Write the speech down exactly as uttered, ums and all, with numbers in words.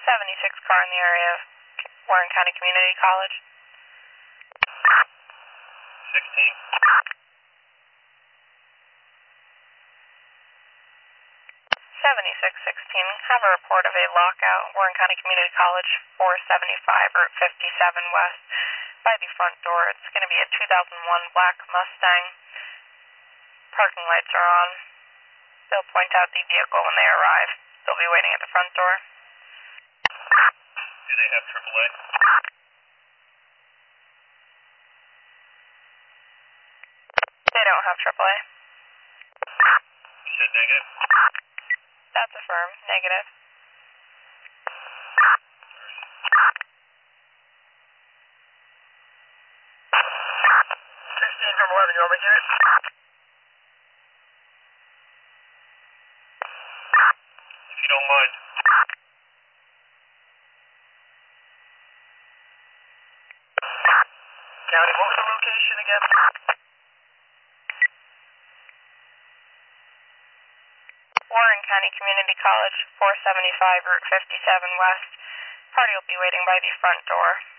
seventy-six car in the area of Warren County Community College. sixteen. seventy-six sixteen, have a report of a lockout, Warren County Community College, four seventy-five, Route fifty-seven West, by the front door. It's going to be a two thousand one black Mustang. Parking lights are on. They'll point out the vehicle when they arrive. They'll be waiting at the front door. Do they have triple A? They don't have triple A. You said negative? That's affirmed. Negative. sixteen from eleven, you want me to it? If you don't mind. County, what was the location again? Warren County Community College, four seventy-five, Route fifty-seven West. Party will be waiting by the front door.